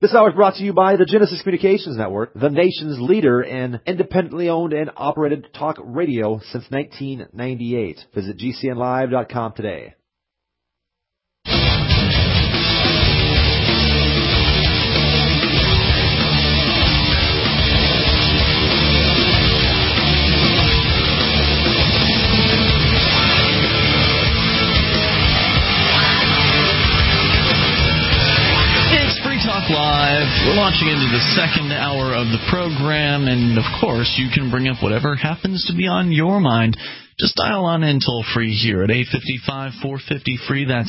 This hour is brought to you by the Genesis Communications Network, the nation's leader in independently owned and operated talk radio since 1998. Visit GCNlive.com today. Live. We're launching into the second hour of the program, and of course, you can bring up whatever happens to be on your mind. Just dial on in toll-free here at 855-450-FREE. That's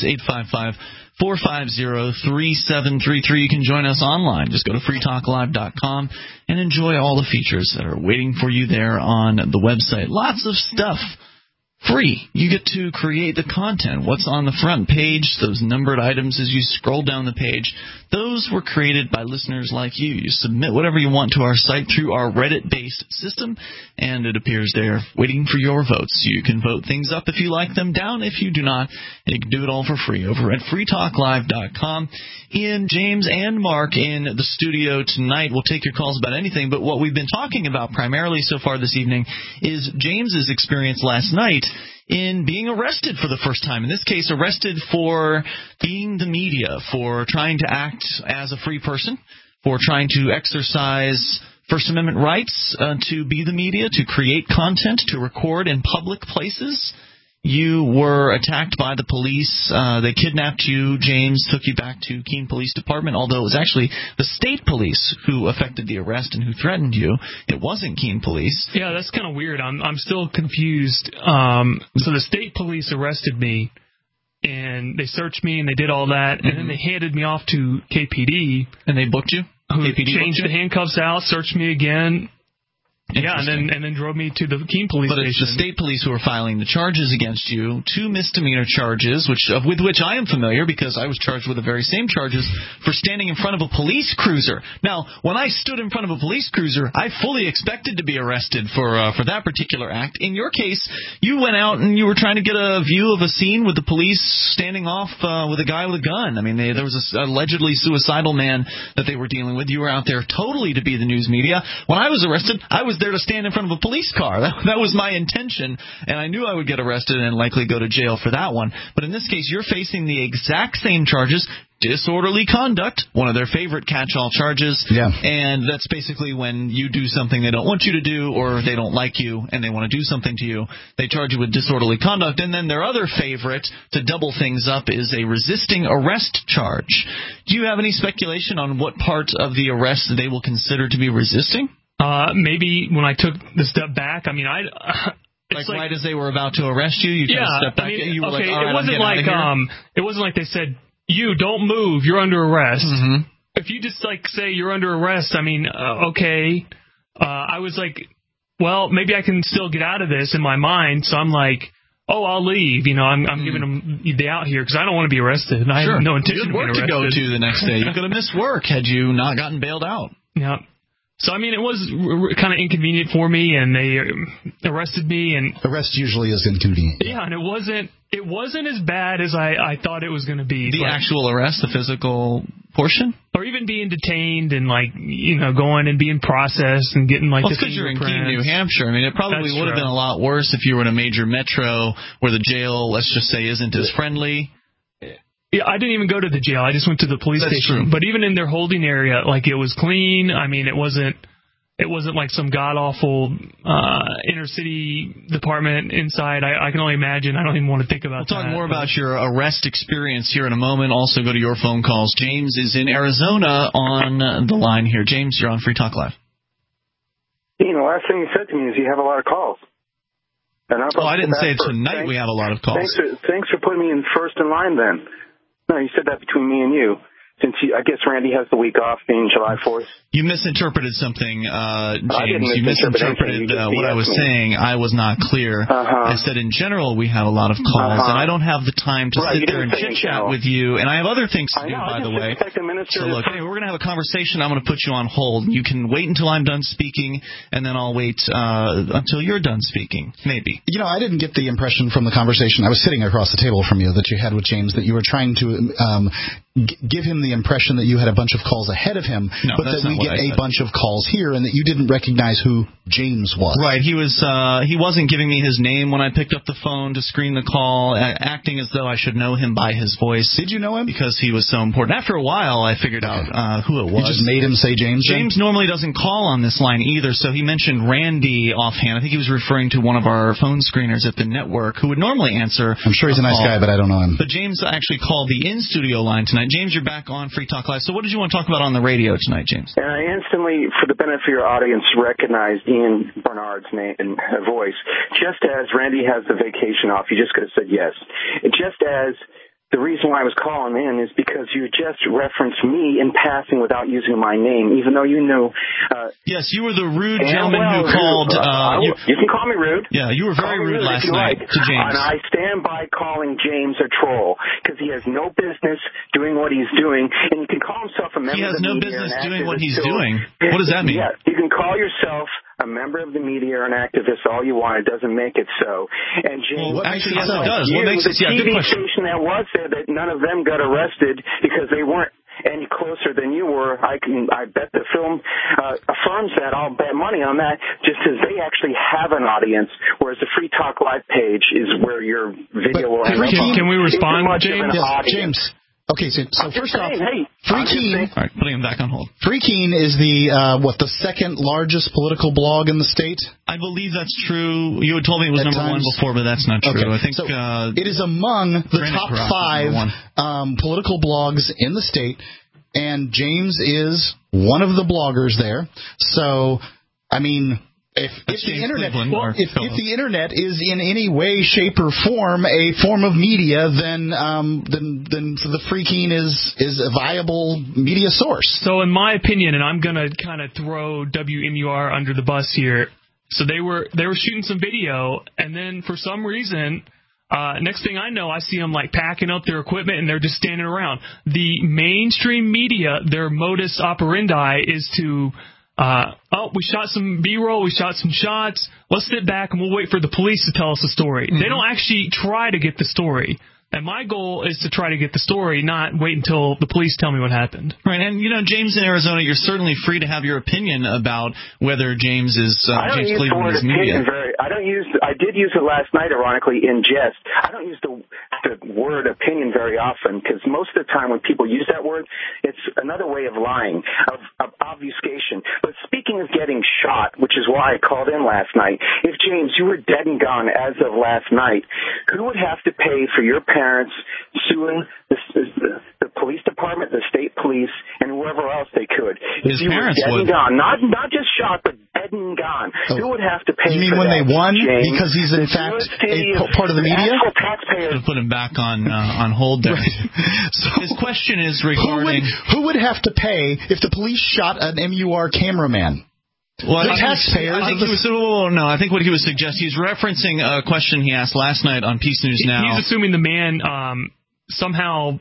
855-450-3733. You can join us online. Just go to freetalklive.com and enjoy all the features that are waiting for you there on the website. Lots of stuff. Free. You get to create the content. What's on the front page, those numbered items as you scroll down the page, those were created by listeners like you. You submit whatever you want to our site through our Reddit-based system, and it appears there waiting for your votes. You can vote things up if you like them, down if you do not, and you can do it all for free over at freetalklive.com. Ian, James, and Mark in the studio tonight. We'll take your calls about anything, but what we've been talking about primarily so far this evening is James's experience last night in being arrested for the first time. In this case, arrested for being the media, for trying to act as a free person, for trying to exercise First Amendment rights to be the media, to create content, to record in public places. You were attacked by the police. They kidnapped you. James took you back to Keene Police Department, although it was actually the state police who effected the arrest and who threatened you. It wasn't Keene Police. Yeah, that's kind of weird. I'm still confused. So the state police arrested me, and they searched me, and they did all that, and then they handed me off to KPD. And they booked you? Who KPD changed the handcuffs out, searched me again. Yeah, and then drove me to the Keene Police Station. But it's the state police who are filing the charges against you, 2 misdemeanor charges, with which I am familiar because I was charged with the very same charges for standing in front of a police cruiser. Now, when I stood in front of a police cruiser, I fully expected to be arrested for that particular act. In your case, you went out and you were trying to get a view of a scene with the police standing off with a guy with a gun. I mean, there was a allegedly suicidal man that they were dealing with. You were out there totally to be the news media. When I was arrested, I was there to stand in front of a police car. That was my intention, and I knew I would get arrested and likely go to jail for that one. But in this case, you're facing the exact same charges. Disorderly conduct, one of their favorite catch-all charges. Yeah. And that's basically when you do something they don't want you to do, or they don't like you and they want to do something to you. They charge you with disorderly conduct. And then their other favorite, to double things up, is a resisting arrest charge. Do you have any speculation on what part of the arrest they will consider to be resisting? Maybe when I took the step back, I mean, like right as they were about to arrest you, you took a step back. You were okay, like, all right, it wasn't like they said, "You don't move, you're under arrest." Mm-hmm. If you just say you're under arrest, I mean, okay. I was like, well, maybe I can still get out of this in my mind. So I'm like, oh, I'll leave. You know, I'm giving them the out here because I don't want to be arrested. And I have no intention of being arrested. You had work to go to the next day. You could have missed work had you not gotten bailed out. Yeah. So, I mean, it was kind of inconvenient for me, and they arrested me. And arrest usually is inconvenient. Yeah, and it wasn't as bad as I thought it was going to be. The actual arrest, the physical portion? Or even being detained and, going and being processed and getting, the because you're in Keene, New Hampshire. I mean, it probably would have been a lot worse if you were in a major metro where the jail, let's just say, isn't as friendly. Yeah, I didn't even go to the jail. I just went to the police station. True. But even in their holding area, it was clean. I mean, it wasn't like some god-awful inner city department inside. I can only imagine. I don't even want to think about that. We'll talk more about your arrest experience here in a moment. Also go to your phone calls. James is in Arizona on the line here. James, you're on Free Talk Live. The last thing you said to me is you have a lot of calls. And I didn't say tonight we have a lot of calls. Thanks for putting me in first in line then. No, you said that between me and you. Since I guess Randy has the week off being July 4th. You misinterpreted something, James. You misinterpreted what I was saying. I was not clear. I said in general we have a lot of calls, and I don't have the time to sit there and chit-chat with you. And I have other things to do, by the way. So look, hey, we're going to have a conversation. I'm going to put you on hold. You can wait until I'm done speaking, and then I'll wait until you're done speaking, maybe. I didn't get the impression from the conversation. I was sitting across the table from you that you had with James that you were trying to give him the impression that you had a bunch of calls ahead of him, but that we get a bunch of calls here and that you didn't recognize who James was. Right. He wasn't giving me his name when I picked up the phone to screen the call, acting as though I should know him by his voice. Did you know him? Because he was so important. After a while, I figured out who it was. You just made him say James? James normally doesn't call on this line either, so he mentioned Randy offhand. I think he was referring to one of our phone screeners at the network who would normally answer. I'm sure he's a nice guy, but I don't know him. But James actually called the in-studio line tonight. James, you're back on Free Talk Live. So what did you want to talk about on the radio tonight, James? And I instantly, for the benefit of your audience, recognized Ian Bernard's name and voice. Just as Randy has the vacation off, you just could have said yes. Just as the reason why I was calling in is because you just referenced me in passing without using my name, even though you knew. Yes, you were the rude gentleman who called. You can call me rude. Yeah, you were very rude last night to James. And I stand by calling James a troll because he has no business doing what he's doing, and you can call himself a member of the media. He has no business doing what he's doing. What does that mean? Yeah, you can call yourself a member of the media or an activist all you want. It doesn't make it so. And James, actually, yes, it does. What makes it? Yeah, good TV question. station that was there, that none of them got arrested because they weren't any closer than you were. I bet the film affirms that. I'll bet money on that. Just as they actually have an audience, whereas the Free Talk Live page is where your video will end up. Can we respond, James? Yes, James. Okay, so first off, Free Keene. All right, putting him back on hold. Free Keene is the second largest political blog in the state? I believe that's true. You had told me it was number one before, but that's not true. Okay. I think so it is among the top 5 political blogs in the state, and James is one of the bloggers there. So, I mean, if the internet is in any way, shape, or form a form of media, then the Free Keene is a viable media source. So, in my opinion, and I'm gonna kind of throw WMUR under the bus here. So they were shooting some video, and then for some reason, next thing I know, I see them like packing up their equipment and they're just standing around. The mainstream media, their modus operandi is to we shot some B-roll, we shot some shots, let's sit back and we'll wait for the police to tell us the story. Mm-hmm. They don't actually try to get the story. And my goal is to try to get the story, not wait until the police tell me what happened. Right, and James in Arizona, you're certainly free to have your opinion about whether James is James Cleveland is media. I did use it last night, ironically, in jest. I don't use the word opinion very often because most of the time when people use that word, it's another way of lying, of obfuscation. But speaking of getting shot, which is why I called in last night, if James, you were dead and gone as of last night, who would have to pay for your parents suing the police department, the state police, and whoever else they could? His parents would. And gone, not just shot, but dead and gone. Oh. Who would have to pay? You mean when they won? James? Because he's in fact a part of the media. Taxpayers. Put him back on hold there. Right. So his question is regarding who would have to pay if the police shot an MUR cameraman? Well, the taxpayers. I think what he was suggesting, he's referencing a question he asked last night on Peace News Now. He's assuming the man somehow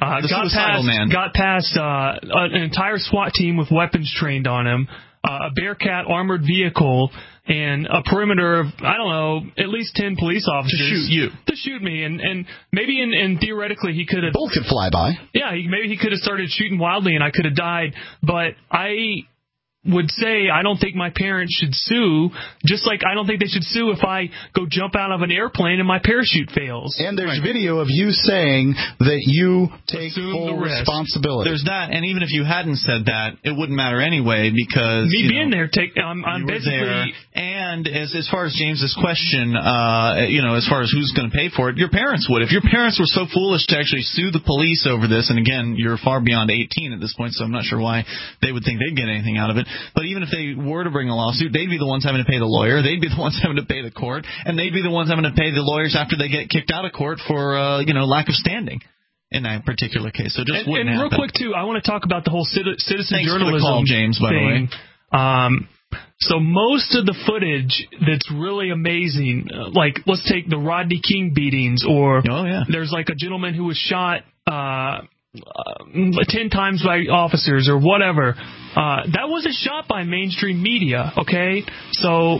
got past an entire SWAT team with weapons trained on him, a Bearcat armored vehicle, and a perimeter of, I don't know, at least 10 police officers. To shoot you. To shoot me. And maybe and theoretically he could have... Bolt could fly by. Yeah, maybe he could have started shooting wildly and I could have died. But I would say I don't think my parents should sue, just like I don't think they should sue if I go jump out of an airplane and my parachute fails. And there's video of you saying that you take full responsibility. There's that, and even if you hadn't said that, it wouldn't matter anyway because being there, I'm basically there. And as far as James's question, as far as who's going to pay for it, your parents would. If your parents were so foolish to actually sue the police over this, and again, you're far beyond 18 at this point, so I'm not sure why they would think they'd get anything out of it. But even if they were to bring a lawsuit, they'd be the ones having to pay the lawyer. They'd be the ones having to pay the court. And they'd be the ones having to pay the lawyers after they get kicked out of court for, lack of standing in that particular case. So just wouldn't happen. And real quick, too, I want to talk about the whole citizen Thanks journalism for the call, James, by thing. the way. So most of the footage that's really amazing, like let's take the Rodney King beatings, or there's like a gentleman who was shot 10 times by officers or whatever. That wasn't shot by mainstream media, okay? So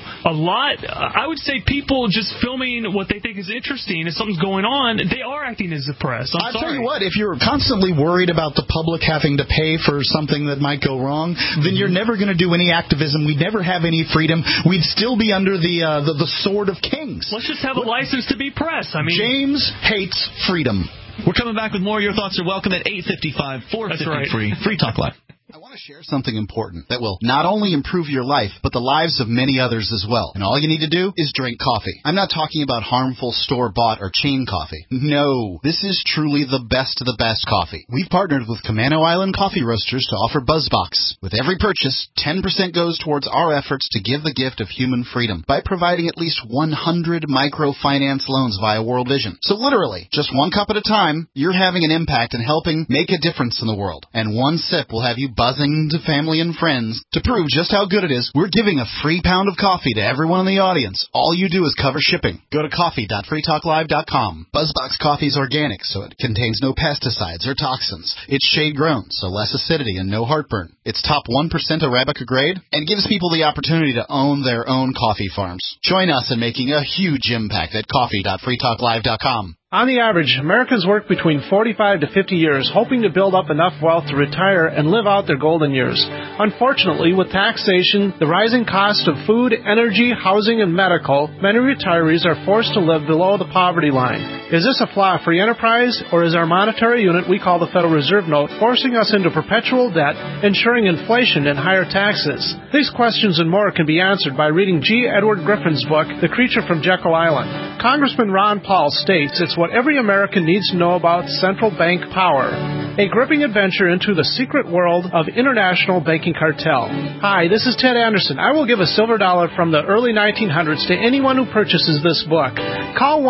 I would say people just filming what they think is interesting, if something's going on, they are acting as the press. I'll tell you what, if you're constantly worried about the public having to pay for something that might go wrong, then you're never going to do any activism. We'd never have any freedom. We'd still be under the sword of kings. Let's just have a license to be press. I mean, James hates freedom. We're coming back with more. Your thoughts are welcome at 855-450-FREE. Free Talk Live. I want to share something important that will not only improve your life, but the lives of many others as well. And all you need to do is drink coffee. I'm not talking about harmful store-bought or chain coffee. No, this is truly the best of the best coffee. We've partnered with Camano Island Coffee Roasters to offer BuzzBox. With every purchase, 10% goes towards our efforts to give the gift of human freedom by providing at least 100 microfinance loans via World Vision. So literally, just one cup at a time, you're having an impact and helping make a difference in the world. And one sip will have you buzzing to family and friends. To prove just how good it is, we're giving a free pound of coffee to everyone in the audience. All you do is cover shipping. Go to coffee.freetalklive.com. BuzzBox coffee is organic, so it contains no pesticides or toxins. It's shade-grown, so less acidity and no heartburn. It's top 1% Arabica grade and gives people the opportunity to own their own coffee farms. Join us in making a huge impact at coffee.freetalklive.com. On the average, Americans work between 45 to 50 years hoping to build up enough wealth to retire and live out their golden years. Unfortunately, with taxation, the rising cost of food, energy, housing, and medical, many retirees are forced to live below the poverty line. Is this a flaw free enterprise, or is our monetary unit we call the Federal Reserve Note forcing us into perpetual debt, ensuring inflation and higher taxes? These questions and more can be answered by reading G. Edward Griffin's book, The Creature from Jekyll Island. Congressman Ron Paul states it's what every American needs to know about central bank power. A gripping adventure into the secret world of international banking cartel. Hi, this is Ted Anderson. I will give a silver dollar from the early 1900s to anyone who purchases this book. Call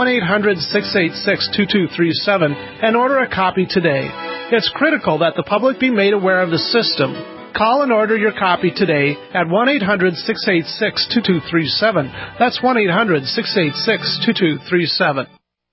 1-800-686-2237 and order a copy today. It's critical that the public be made aware of the system. Call and order your copy today at 1-800-686-2237. That's 1-800-686-2237.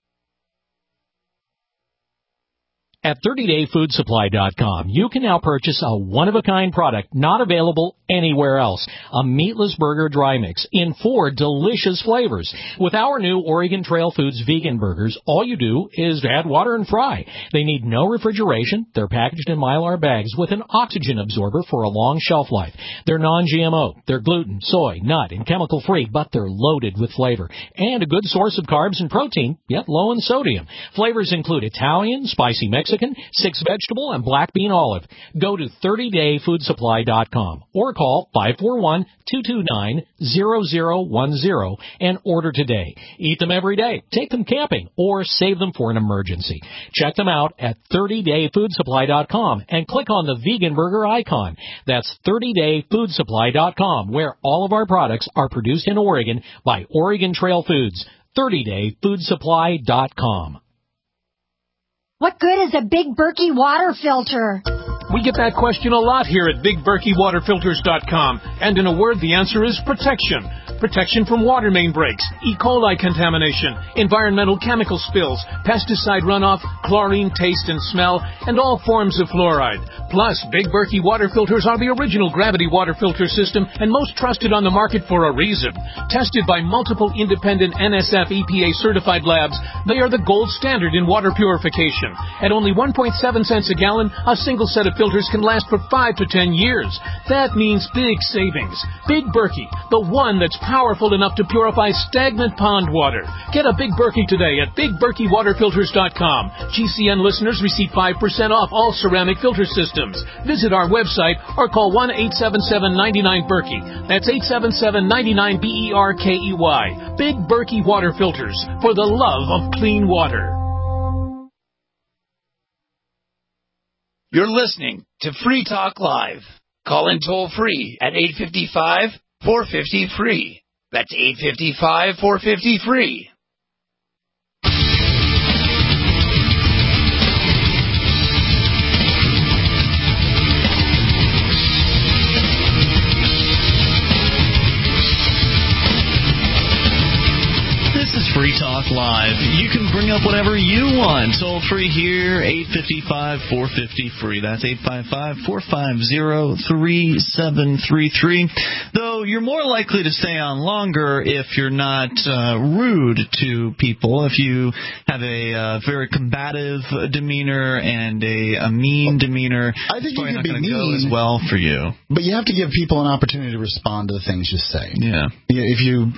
At 30dayfoodsupply.com, you can now purchase a one-of-a-kind product not available anywhere else. A meatless burger dry mix in 4 delicious flavors. With our new Oregon Trail Foods vegan burgers, all you do is add water and fry. They need no refrigeration. They're packaged in Mylar bags with an oxygen absorber for a long shelf life. They're non-GMO. They're gluten, soy, nut, and chemical-free, but they're loaded with flavor. And a good source of carbs and protein, yet low in sodium. Flavors include Italian, spicy Mexican, 6 vegetable, and black bean olive. Go to 30dayfoodsupply.com or call 541-229-0010 and order today. Eat them every day, take them camping, or save them for an emergency. Check them out at 30dayfoodsupply.com and click on the vegan burger icon. That's 30dayfoodsupply.com, where all of our products are produced in Oregon by Oregon Trail Foods. 30dayfoodsupply.com. What good is a Big Berkey water filter? We get that question a lot here at BigBerkeyWaterFilters.com. And in a word, the answer is protection. Protection from water main breaks, E. coli contamination, environmental chemical spills, pesticide runoff, chlorine taste and smell, and all forms of fluoride. Plus, Big Berkey water filters are the original gravity water filter system and most trusted on the market for a reason. Tested by multiple independent NSF EPA certified labs, they are the gold standard in water purification. At only 1.7 cents a gallon, a single set of filters can last for 5 to 10 years. That means big savings. Big Berkey, the one that's powerful enough to purify stagnant pond water. Get a Big Berkey today at BigBerkeyWaterFilters.com. GCN listeners receive 5% off all ceramic filter systems. Visit our website or call 1-877-99-BERKEY. That's 877-99-BERKEY. Big Berkey Water Filters, for the love of clean water. You're listening to Free Talk Live. Call in toll-free at 855-450-FREE. That's 855-450-FREE. This is Free Talk Live. You can bring up whatever you want. Toll free here, 855-450-FREE. That's 855-450-3733. Though you're more likely to stay on longer if you're not rude to people. If you have a very combative demeanor and a mean demeanor, I think it's you not can going be to go mean as well for you. But you have to give people an opportunity to respond to the things you say. Yeah. If you,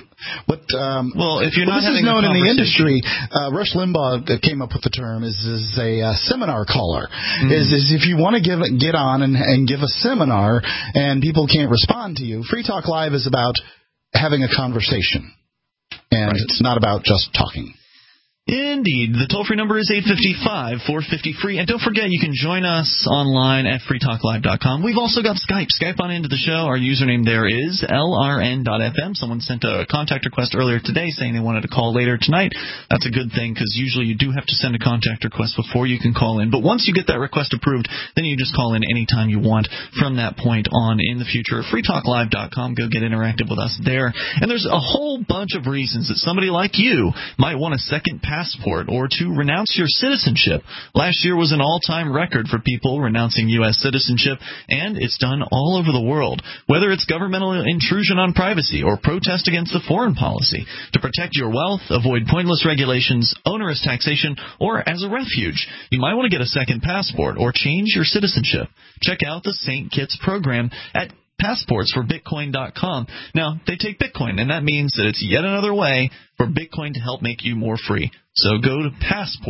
if you're not this having is known a in the conversation. industry. Rush Limbaugh came up with the term is a seminar caller. Is if you want to get on and give a seminar and people can't respond to you. Free Talk Live is about having a conversation, and it's not about just talking. Indeed. The toll-free number is 855-450-FREE. And don't forget, you can join us online at freetalklive.com. We've also got Skype. Skype on into the show. Our username there is lrn.fm. Someone sent a contact request earlier today saying they wanted to call later tonight. That's a good thing because usually you do have to send a contact request before you can call in. But once you get that request approved, then you just call in anytime you want from that point on in the future. freetalklive.com. Go get interactive with us there. And there's a whole bunch of reasons that somebody like you might want a second passport or to renounce your citizenship. Last year was an all-time record for people renouncing U.S. citizenship, and it's done all over the world. Whether it's governmental intrusion on privacy or protest against the foreign policy, to protect your wealth, avoid pointless regulations, onerous taxation, or as a refuge, you might want to get a second passport or change your citizenship. Check out the St. Kitts program at passportsforbitcoin.com. Now, they take Bitcoin, and that means that it's yet another way for Bitcoin to help make you more free. So go to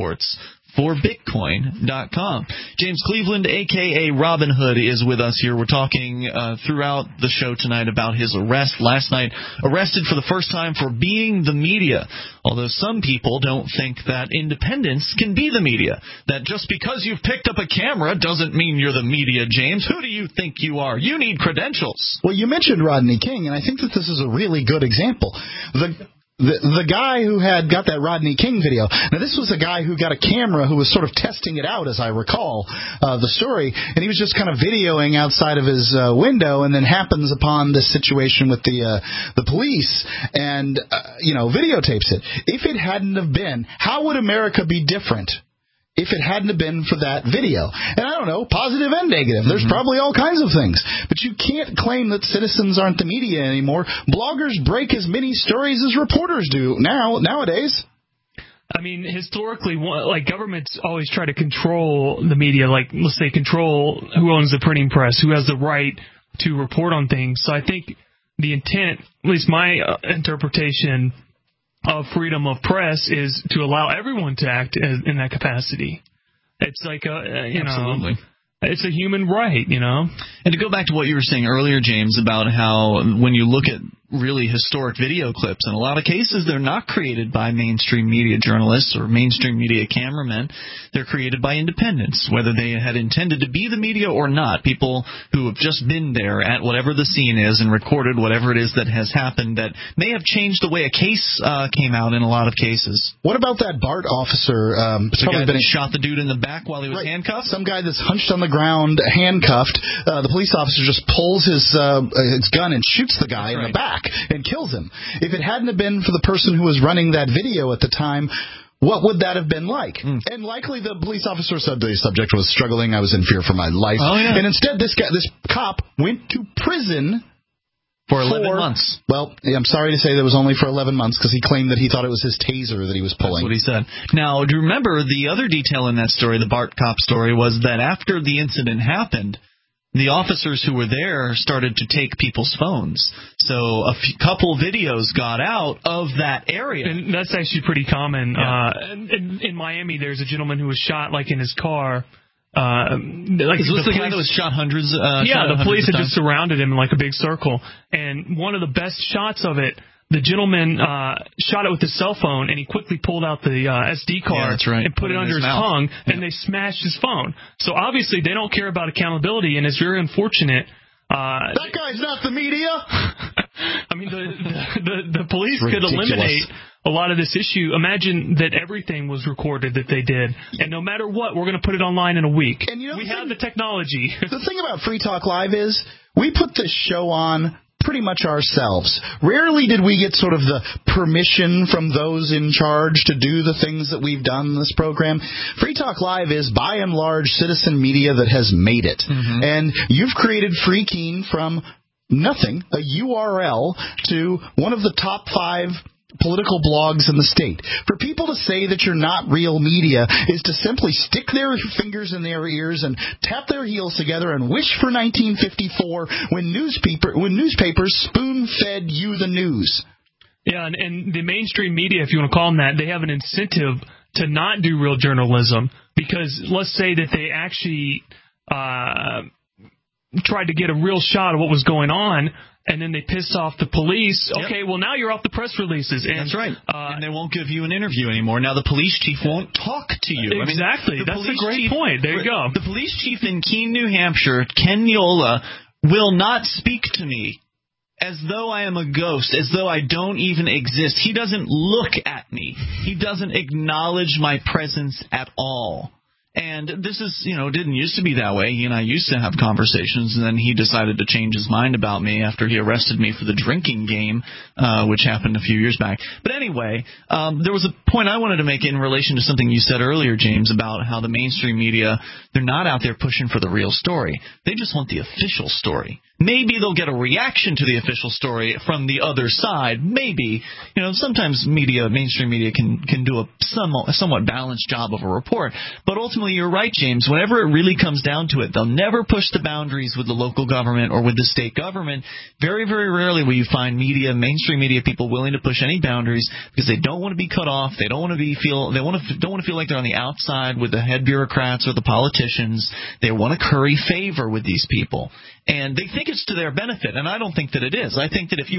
passportsforbitcoin.com. James Cleveland, a.k.a. Robin Hood, is with us here. We're talking throughout the show tonight about his arrest last night. Arrested for the first time for being the media. Although some people don't think that independence can be the media. That just because you've picked up a camera doesn't mean you're the media, James. Who do you think you are? You need credentials. Well, you mentioned Rodney King, and I think that this is a really good example. The guy who had got that Rodney King video, now this was a guy who got a camera who was sort of testing it out, as I recall the story, and he was just kind of videoing outside of his window, and then happens upon this situation with the police, and videotapes it. If it hadn't have been, how would America be different if it hadn't have been for that video? And I don't know, positive and negative. There's probably all kinds of things. But you can't claim that citizens aren't the media anymore. Bloggers break as many stories as reporters do nowadays. I mean, historically, governments always try to control the media, let's say control who owns the printing press, who has the right to report on things. So I think the intent, at least my interpretation of freedom of press, is to allow everyone to act in that capacity. It's like Absolutely. It's a human right, And to go back to what you were saying earlier, James, about how when you look at really historic video clips, in a lot of cases they're not created by mainstream media journalists or mainstream media cameramen. They're created by independents, whether they had intended to be the media or not. People who have just been there at whatever the scene is and recorded whatever it is that has happened that may have changed the way a case came out in a lot of cases. What about that BART officer? The guy that shot the dude in the back while he was handcuffed? Some guy that's hunched on the ground, handcuffed. The police officer just pulls his gun and shoots the guy in the back and kills him. If it hadn't have been for the person who was running that video at the time, what would that have been like? And likely the police officer said the subject was struggling. I was in fear for my life. Oh, yeah. And instead, this cop went to prison for 11 months. Well, I'm sorry to say that it was only for 11 months because he claimed that he thought it was his taser that he was pulling. That's what he said. Now, do you remember the other detail in that story, the BART cop story, was that after the incident happened, the officers who were there started to take people's phones. So a couple videos got out of that area. And that's actually pretty common. Yeah. In Miami, there's a gentleman who was shot in his car. Is this the guy that was shot hundreds? The police had just surrounded him in a big circle. And one of the best shots of it, the gentleman shot it with his cell phone, and he quickly pulled out the SD card and put it under his tongue, and they smashed his phone. So obviously they don't care about accountability, and it's very unfortunate. That guy's not the media. I mean, the police could eliminate a lot of this issue. Imagine that everything was recorded that they did, and no matter what, we're going to put it online in a week. And we have the technology. The thing about Free Talk Live is we put this show on pretty much ourselves. Rarely did we get sort of the permission from those in charge to do the things that we've done in this program. Free Talk Live is, by and large, citizen media that has made it. Mm-hmm. And you've created Free Keene from nothing, a URL, to one of the top 5 political blogs in the state. For people to say that you're not real media is to simply stick their fingers in their ears and tap their heels together and wish for 1954 when newspapers spoon-fed you the news. Yeah, and the mainstream media, if you want to call them that, they have an incentive to not do real journalism because let's say that they actually tried to get a real shot of what was going on, and then they pissed off the police. Yep. Okay, well, now you're off the press releases. And, that's right. And they won't give you an interview anymore. Now the police chief won't talk to you. Exactly. That's a great point. There you go. The police chief in Keene, New Hampshire, Ken Yola, will not speak to me as though I am a ghost, as though I don't even exist. He doesn't look at me. He doesn't acknowledge my presence at all. And this is, didn't used to be that way. He and I used to have conversations, and then he decided to change his mind about me after he arrested me for the drinking game, which happened a few years back. But anyway, there was a point I wanted to make in relation to something you said earlier, James, about how the mainstream media, they're not out there pushing for the real story. They just want the official story. Maybe they'll get a reaction to the official story from the other side. Maybe. Sometimes mainstream media can do a somewhat balanced job of a report. But ultimately, you're right, James. Whenever it really comes down to it, they'll never push the boundaries with the local government or with the state government. Very, very rarely will you find mainstream media people willing to push any boundaries because they don't want to be cut off. They don't want to feel like they're on the outside with the head bureaucrats or the politicians. They want to curry favor with these people. And they think it's to their benefit, and I don't think that it is. I think that if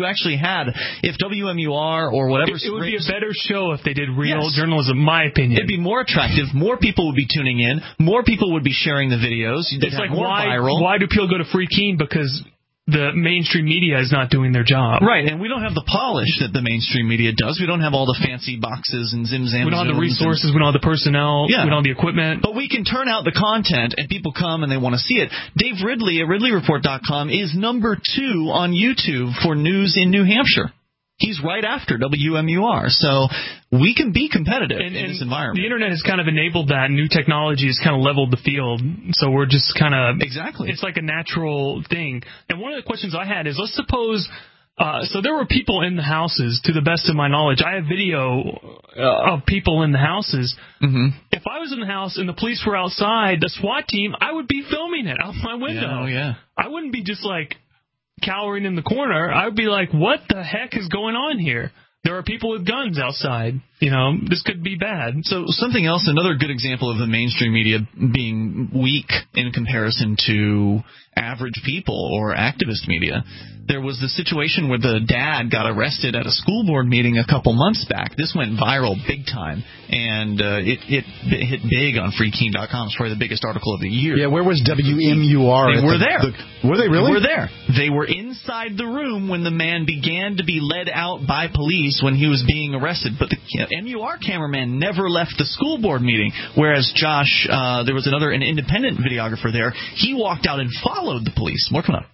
WMUR or whatever... It would be a better show if they did real journalism, in my opinion. It'd be more attractive. More people would be tuning in. More people would be sharing the videos. It's like, why do people go to Free Keene? Because the mainstream media is not doing their job. Right, and we don't have the polish that the mainstream media does. We don't have all the fancy boxes and zim-zams. We don't have the resources. We don't have the personnel. Yeah. We don't have the equipment. But we can turn out the content, and people come and they want to see it. Dave Ridley at RidleyReport.com is number 2 on YouTube for news in New Hampshire. He's right after WMUR, so we can be competitive in this environment. The Internet has kind of enabled that. New technology has kind of leveled the field, so we're just kind of... Exactly. It's like a natural thing. And one of the questions I had is, let's suppose... so there were people in the houses, to the best of my knowledge. I have video of people in the houses. Mm-hmm. If I was in the house and the police were outside, the SWAT team, I would be filming it out my window. Yeah. I wouldn't be just like... cowering in the corner. I would be like, what the heck is going on here? There are people with guns outside. This could be bad. So something else, another good example of the mainstream media being weak in comparison to average people or activist media. There was the situation where the dad got arrested at a school board meeting a couple months back. This went viral big time, and it hit big on FreeKeene.com. It's probably the biggest article of the year. Yeah, where was WMUR? They were there. Were they really? They were there. They were inside the room when the man began to be led out by police when he was being arrested. But the MUR cameraman never left the school board meeting, whereas Josh, there was an independent videographer there. He walked out and followed the police. More coming up.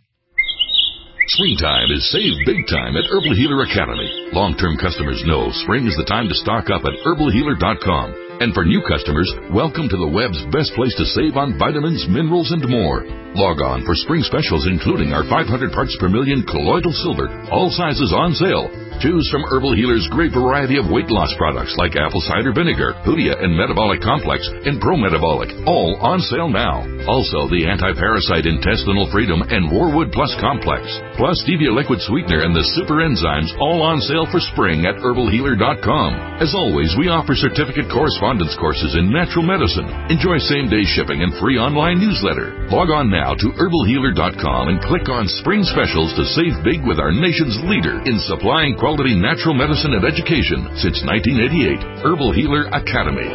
Springtime is save big time at Herbal Healer Academy. Long-term customers know spring is the time to stock up at herbalhealer.com. And for new customers, welcome to the web's best place to save on vitamins, minerals, and more. Log on for spring specials including our 500 parts per million colloidal silver, all sizes on sale. Choose from Herbal Healer's great variety of weight loss products like apple cider vinegar, Hoodia and Metabolic Complex, and Pro Metabolic, all on sale now. Also, the anti-parasite intestinal freedom and Warwood Plus Complex, plus Stevia liquid sweetener and the super enzymes, all on sale for spring at herbalhealer.com. As always, we offer certificate correspondence courses in natural medicine. Enjoy same-day shipping and free online newsletter. Log on now to herbalhealer.com and click on Spring Specials to save big with our nation's leader in supplying quality natural medicine and education since 1988, Herbal Healer Academy.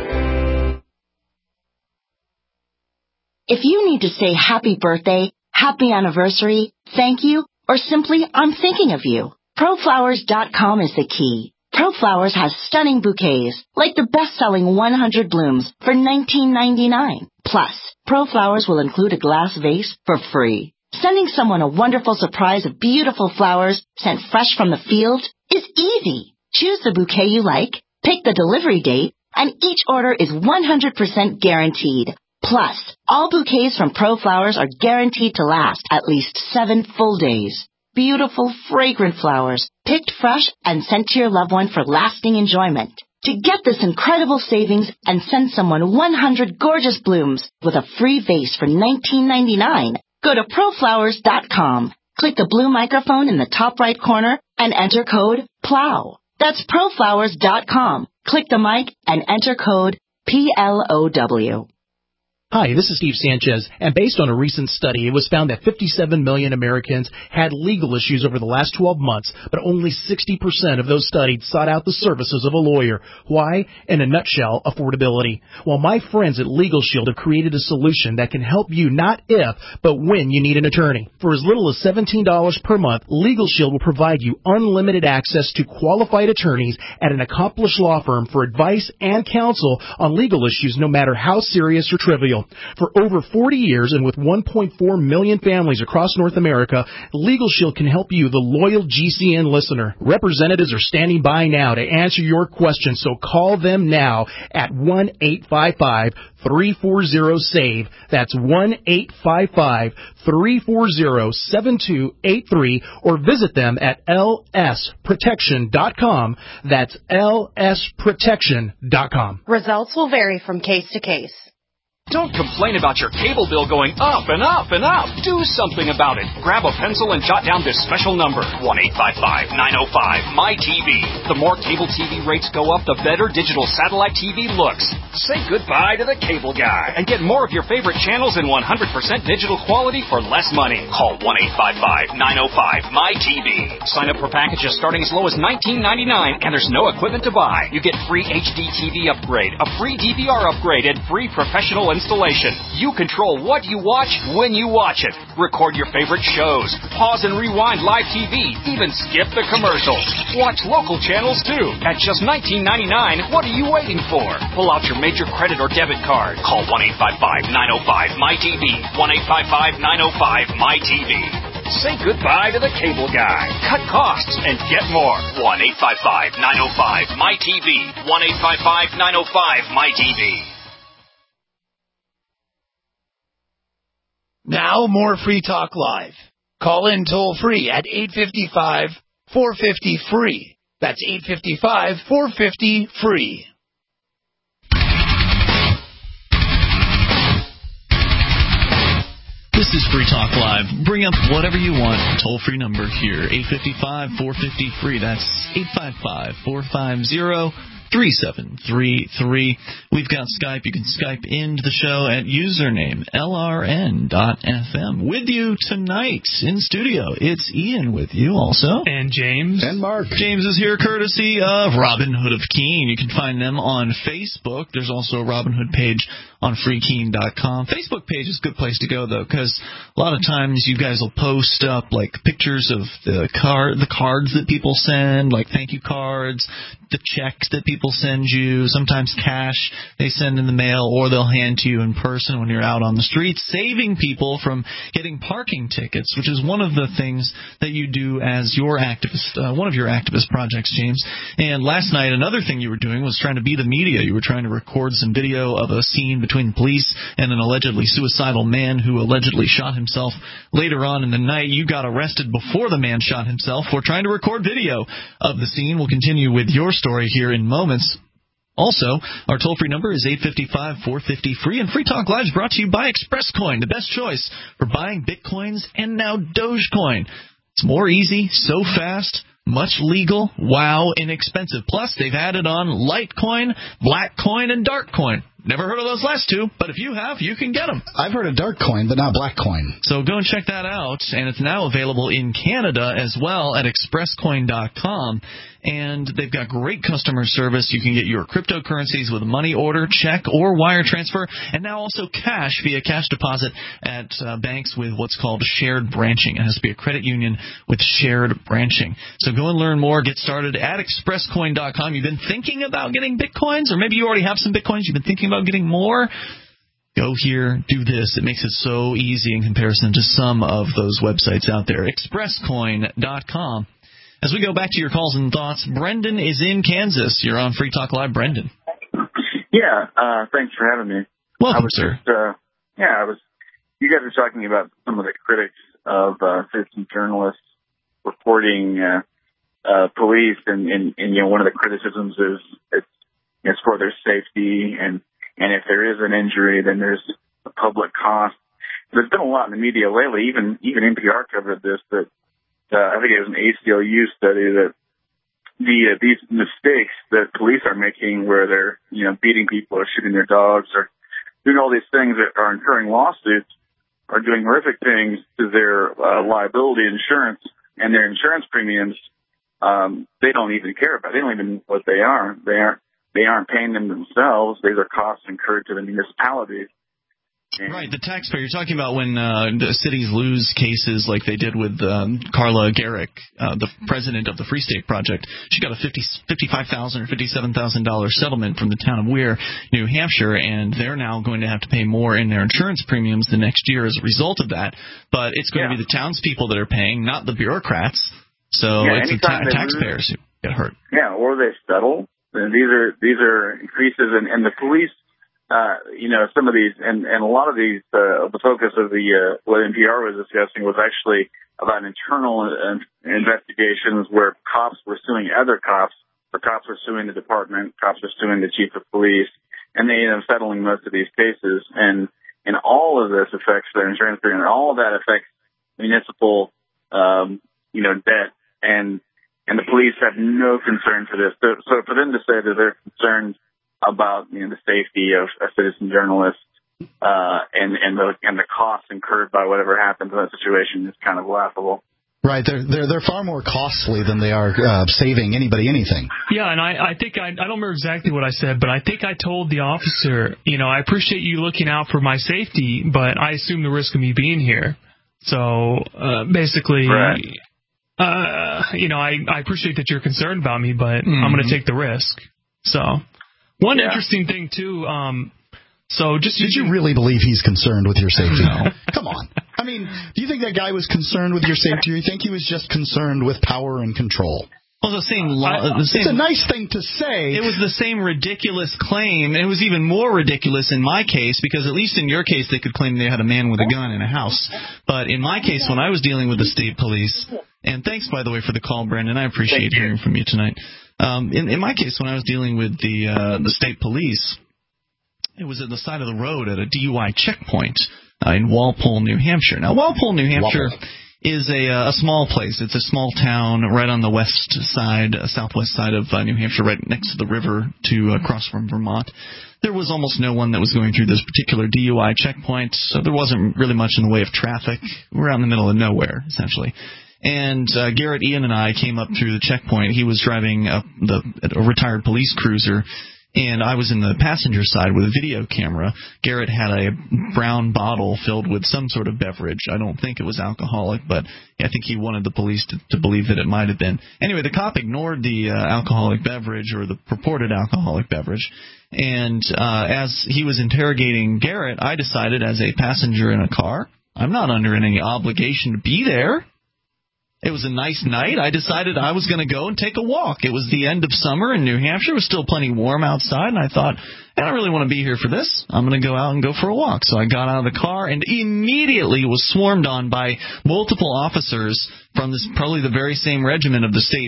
If you need to say happy birthday, happy anniversary, thank you, or simply I'm thinking of you, ProFlowers.com is the key. ProFlowers has stunning bouquets, like the best-selling 100 blooms for $19.99. Plus, ProFlowers will include a glass vase for free. Sending someone a wonderful surprise of beautiful flowers sent fresh from the field is easy. Choose the bouquet you like, pick the delivery date, and each order is 100% guaranteed. Plus, all bouquets from ProFlowers are guaranteed to last at least 7 full days. Beautiful, fragrant flowers, picked fresh and sent to your loved one for lasting enjoyment. To get this incredible savings and send someone 100 gorgeous blooms with a free vase for $19.99, go to proflowers.com. Click the blue microphone in the top right corner and enter code PLOW. That's proflowers.com. Click the mic and enter code PLOW. Hi, this is Steve Sanchez, and based on a recent study, it was found that 57 million Americans had legal issues over the last 12 months, but only 60% of those studied sought out the services of a lawyer. Why? In a nutshell, affordability. Well, my friends at Legal Shield have created a solution that can help you not if, but when you need an attorney. For as little as $17 per month, Legal Shield will provide you unlimited access to qualified attorneys at an accomplished law firm for advice and counsel on legal issues, no matter how serious or trivial. For over 40 years and with 1.4 million families across North America, Legal Shield can help you, the loyal GCN listener. Representatives are standing by now to answer your questions, so call them now at 1-855-340-SAVE. That's 1-855-340-7283, or visit them at lsprotection.com. That's lsprotection.com. Results will vary from case to case. Don't complain about your cable bill going up and up and up. Do something about it. Grab a pencil and jot down this special number, 1-855-905-MY-TV. The more cable TV rates go up, the better digital satellite TV looks. Say goodbye to the cable guy and get more of your favorite channels in 100% digital quality for less money. Call 1-855-905-MY-TV. Sign up for packages starting as low as $19.99, and there's no equipment to buy. You get free HD TV upgrade, a free DVR upgrade, and free professional installation. You control what you watch when you watch it. Record your favorite shows. Pause and rewind live TV. Even skip the commercials. Watch local channels too. At just $19.99, what are you waiting for? Pull out your major credit or debit card. Call 1-855-905-MY-TV. 1-855-905-MY-TV. Say goodbye to the cable guy. Cut costs and get more. 1-855-905-MY-TV. 1-855-905-MY-TV. Now, more Free Talk Live. Call in toll-free at 855-450-FREE. That's 855-450-FREE. This is Free Talk Live. Bring up whatever you want. Toll-free number here, 855-450-FREE. That's 855-450-3733. We've got Skype. You can Skype into the show at username LRN.FM. With you tonight in studio, it's Ian with you also. And James. And Mark. James is here courtesy of Robin Hood of Keene. You can find them on Facebook. There's also a Robin Hood page on freekeene.com. Facebook page is a good place to go, though, because a lot of times you guys will post up like pictures of the cards that people send, like thank you cards, the checks that people send you, sometimes cash they send in the mail, or they'll hand to you in person when you're out on the street, saving people from getting parking tickets, which is one of the things that you do as your activist, one of your activist projects, James. And last night, another thing you were doing was trying to be the media. You were trying to record some video of a scene between the police and an allegedly suicidal man who allegedly shot himself. Later on in the night, you got arrested before the man shot himself for trying to record video of the scene. We'll continue with your story here in moments. Also, our toll-free number is 855-450-FREE, and Free Talk Live is brought to you by ExpressCoin, the best choice for buying Bitcoins and now Dogecoin. It's more easy, so fast, much legal, wow, inexpensive. Plus, they've added on Litecoin, Blackcoin, and Darkcoin. Never heard of those last two, but if you have, you can get them. I've heard of Darkcoin, but not Blackcoin. So go and check that out, and it's now available in Canada as well at expresscoin.com. And they've got great customer service. You can get your cryptocurrencies with a money order, check, or wire transfer, and now also cash via cash deposit at banks with what's called shared branching. It has to be a credit union with shared branching. So go and learn more. Get started at expresscoin.com. You've been thinking about getting Bitcoins, or maybe you already have some Bitcoins. You've been thinking about getting more. Go here, do this. It makes it so easy in comparison to some of those websites out there. ExpressCoin.com. As we go back to your calls and thoughts, Brendan is in Kansas. You're on Free Talk Live, Brendan. Yeah, thanks for having me. Welcome, sir. You guys are talking about some of the critics of citizen journalists reporting police, and one of the criticisms is it's for their safety, and if there is an injury, then there's a public cost. There's been a lot in the media lately, even NPR covered this, that I think it was an ACLU study that these mistakes that police are making where they're, beating people or shooting their dogs or doing all these things that are incurring lawsuits are doing horrific things to their liability insurance and their insurance premiums. They don't even care about. They don't even know what they are. They aren't paying them themselves. These are costs incurred to the municipalities. Right, the taxpayer. You're talking about when the cities lose cases like they did with Carla Garrick, the president of the Free State Project. She got a $55,000 or $57,000 settlement from the town of Weir, New Hampshire, and they're now going to have to pay more in their insurance premiums the next year as a result of that. But it's going to be the townspeople that are paying, not the bureaucrats. So it's the taxpayers who get hurt. Yeah, or they settle. And these are increases, and the police. Some of these, and a lot of these, the focus of what NPR was discussing was actually about internal investigations where cops were suing other cops, or cops were suing the department, cops were suing the chief of police, and they ended up settling most of these cases. And all of this affects their insurance premium, and all of that affects municipal, debt, and the police have no concern for this. So for them to say that they're concerned about the safety of a citizen journalist and the costs incurred by whatever happens in that situation is kind of laughable. Right, they're far more costly than they are saving anybody anything. Yeah, and I think I don't remember exactly what I said, but I think I told the officer, I appreciate you looking out for my safety, but I assume the risk of me being here. So basically, right. I appreciate that you're concerned about me, but I'm going to take the risk. So. One interesting thing, too, did you really believe he's concerned with your safety? No. Come on. I mean, do you think that guy was concerned with your safety, or do you think he was just concerned with power and control? Well, it's a nice thing to say. It was the same ridiculous claim. It was even more ridiculous in my case, because at least in your case they could claim they had a man with a gun in a house. But in my case, when I was dealing with the state police, and thanks, by the way, for the call, Brendan. I appreciate hearing from you tonight. In my case, when I was dealing with the state police, it was at the side of the road at a DUI checkpoint in Walpole, New Hampshire. Now, Walpole, New Hampshire is a small place. It's a small town right on the southwest side of New Hampshire, right next to the river across from Vermont. There was almost no one that was going through this particular DUI checkpoint, so there wasn't really much in the way of traffic. We're out in the middle of nowhere, essentially. And Garrett Ian and I came up through the checkpoint. He was driving a retired police cruiser, and I was in the passenger side with a video camera. Garrett had a brown bottle filled with some sort of beverage. I don't think it was alcoholic, but I think he wanted the police to believe that it might have been. Anyway, the cop ignored the alcoholic beverage, or the purported alcoholic beverage. And as he was interrogating Garrett, I decided, as a passenger in a car, I'm not under any obligation to be there. It was a nice night. I decided I was going to go and take a walk. It was the end of summer in New Hampshire. It was still plenty warm outside, and I thought, I don't really want to be here for this. I'm going to go out and go for a walk. So I got out of the car and immediately was swarmed on by multiple officers from probably the very same regiment of the state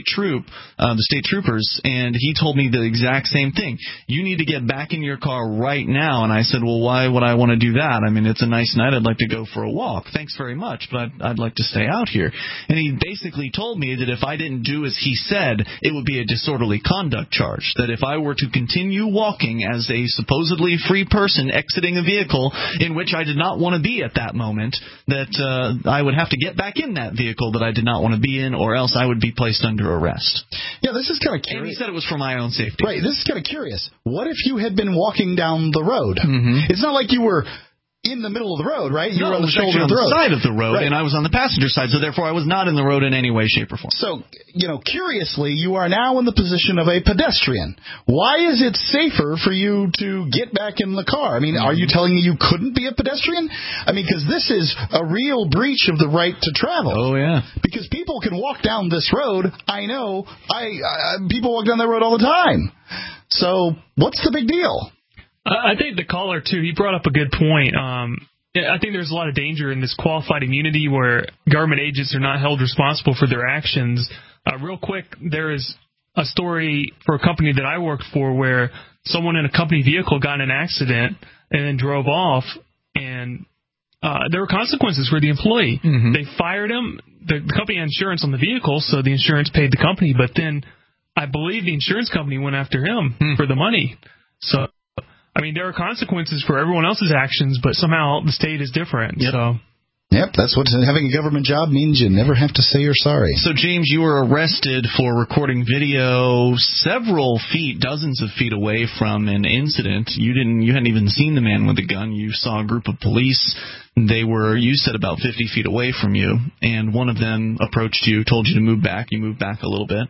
troopers, and he told me the exact same thing. You need to get back in your car right now. And I said, well, why would I want to do that? I mean, it's a nice night. I'd like to go for a walk. Thanks very much, but I'd like to stay out here. And he basically told me that if I didn't do as he said, it would be a disorderly conduct charge, that if I were to continue walking as a supposedly free person exiting a vehicle in which I did not want to be at that moment, that I would have to get back in that vehicle that I did not want to be in, or else I would be placed under arrest. Yeah, this is kind of curious. And he said it was for my own safety. Right, this is kind of curious. What if you had been walking down the road? Mm-hmm. It's not like you were in the middle of the road, right? You were on the shoulder of the road. Side of the road, right. And I was on the passenger side, so therefore I was not in the road in any way, shape, or form. So, curiously, you are now in the position of a pedestrian. Why is it safer for you to get back in the car? I mean, are you telling me you couldn't be a pedestrian? I mean, because this is a real breach of the right to travel. Oh, yeah. Because people can walk down this road. I know. People walk down that road all the time. So, what's the big deal? I think the caller, too, he brought up a good point. I think there's a lot of danger in this qualified immunity where government agents are not held responsible for their actions. Real quick, there is a story for a company that I worked for where someone in a company vehicle got in an accident and then drove off, and there were consequences for the employee. Mm-hmm. They fired him. The company had insurance on the vehicle, so the insurance paid the company, but then I believe the insurance company went after him for the money. So, I mean, there are consequences for everyone else's actions, but somehow the state is different. Yep. So. Yep, that's what having a government job means. You never have to say you're sorry. So, James, you were arrested for recording video several feet, dozens of feet away from an incident. You hadn't even seen the man with the gun. You saw a group of police. You said about 50 feet away from you, and one of them approached you, told you to move back. You moved back a little bit.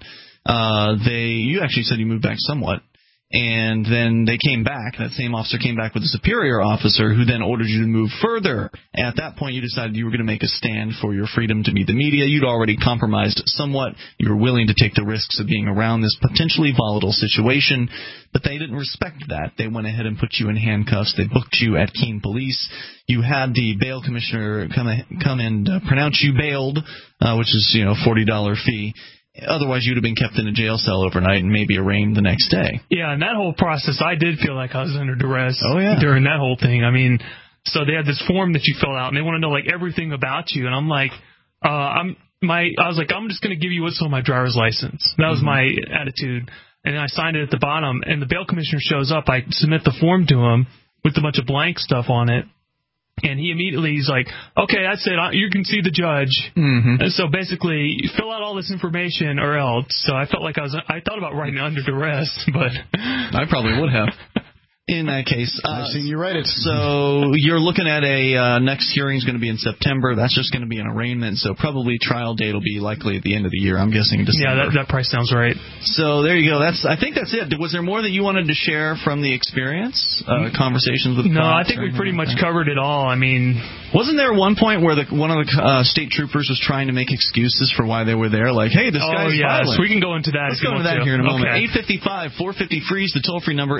You actually said you moved back somewhat. And then they came back. That same officer came back with a superior officer who then ordered you to move further. At that point, you decided you were going to make a stand for your freedom to meet the media. You'd already compromised somewhat. You were willing to take the risks of being around this potentially volatile situation. But they didn't respect that. They went ahead and put you in handcuffs. They booked you at Keene Police. You had the bail commissioner come and pronounce you bailed, which is, $40 fee. Otherwise, you'd have been kept in a jail cell overnight and maybe arraigned the next day. Yeah, and that whole process, I did feel like I was under duress during that whole thing. I mean, so they had this form that you fill out, and they want to know, everything about you. And I'm like, I'm just going to give you what's on my driver's license. That was my attitude. And I signed it at the bottom, and the bail commissioner shows up. I submit the form to him with a bunch of blank stuff on it. And he's like, okay, that's it. You can see the judge. Mm-hmm. And so basically, fill out all this information or else. So I felt like I thought about writing under duress, but I probably would have. In that case, I've seen you write it. So you're looking at a next hearing is going to be in September. That's just going to be an arraignment. So probably trial date will be likely at the end of the year. I'm guessing December. Yeah, that price sounds right. So there you go. I think that's it. Was there more that you wanted to share from the experience? Conversations with? No, I think we pretty much covered it all. I mean, wasn't there one point where one of the state troopers was trying to make excuses for why they were there? Like, hey, this guy's violent. So we can go into that. Let's go into that here in a moment. 855-450-FREEZE, the toll-free number,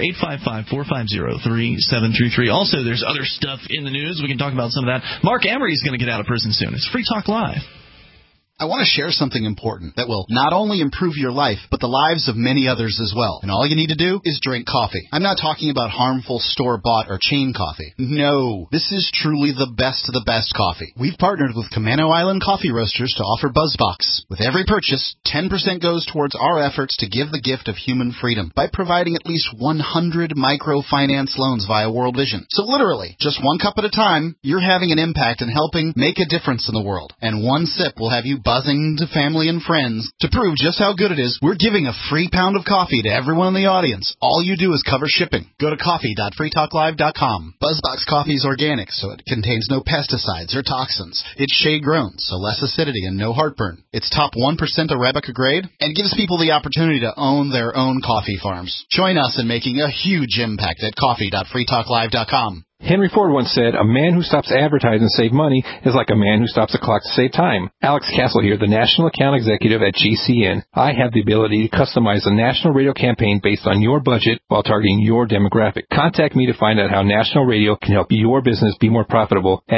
855-450-3733. Also, there's other stuff in the news. We can talk about some of that. Mark Emery is going to get out of prison soon. It's Free Talk Live. I want to share something important that will not only improve your life, but the lives of many others as well. And all you need to do is drink coffee. I'm not talking about harmful store-bought or chain coffee. No, this is truly the best of the best coffee. We've partnered with Camano Island Coffee Roasters to offer BuzzBox. With every purchase, 10% goes towards our efforts to give the gift of human freedom by providing at least 100 microfinance loans via World Vision. So literally, just one cup at a time, you're having an impact and helping make a difference in the world. And one sip will have you buzzing to family and friends. To prove just how good it is, we're giving a free pound of coffee to everyone in the audience. All you do is cover shipping. Go to coffee.freetalklive.com. BuzzBox coffee is organic, so it contains no pesticides or toxins. It's shade-grown, so less acidity and no heartburn. It's top 1% Arabica grade and gives people the opportunity to own their own coffee farms. Join us in making a huge impact at coffee.freetalklive.com. Henry Ford once said, a man who stops advertising to save money is like a man who stops a clock to save time. Alex Castle here, the National Account Executive at GCN. I have the ability to customize a national radio campaign based on your budget while targeting your demographic. Contact me to find out how national radio can help your business be more profitable at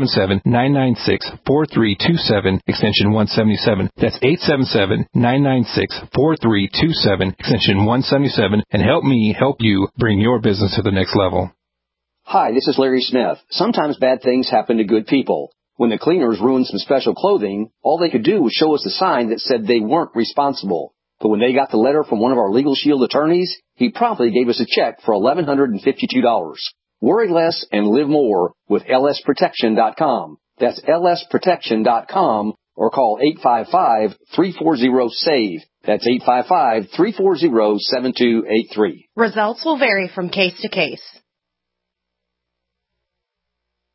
877-996-4327, extension 177. That's 877-996-4327, extension 177, and help me help you bring your business to the next level. Hi, this is Larry Smith. Sometimes bad things happen to good people. When the cleaners ruined some special clothing, all they could do was show us a sign that said they weren't responsible. But when they got the letter from one of our Legal Shield attorneys, he promptly gave us a check for $1,152. Worry less and live more with lsprotection.com. That's lsprotection.com or call 855-340-SAVE. That's 855-340-7283. Results will vary from case to case.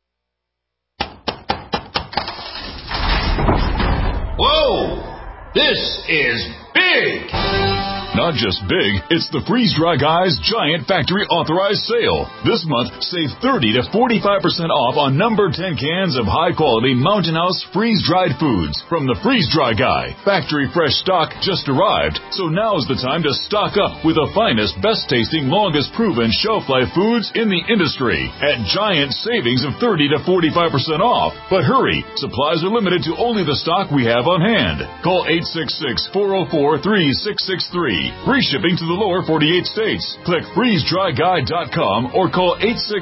This is big! Not just big, it's the Freeze Dry Guys Giant Factory Authorized Sale. This month, save 30 to 45% off on number 10 cans of high-quality Mountain House freeze-dried foods from the Freeze Dry Guy. Factory fresh stock just arrived, so now's the time to stock up with the finest, best-tasting, longest-proven shelf-life foods in the industry at giant savings of 30 to 45% off. But hurry, supplies are limited to only the stock we have on hand. Call 866-404-3663. Free shipping to the lower 48 states. Click freezedryguy.com or call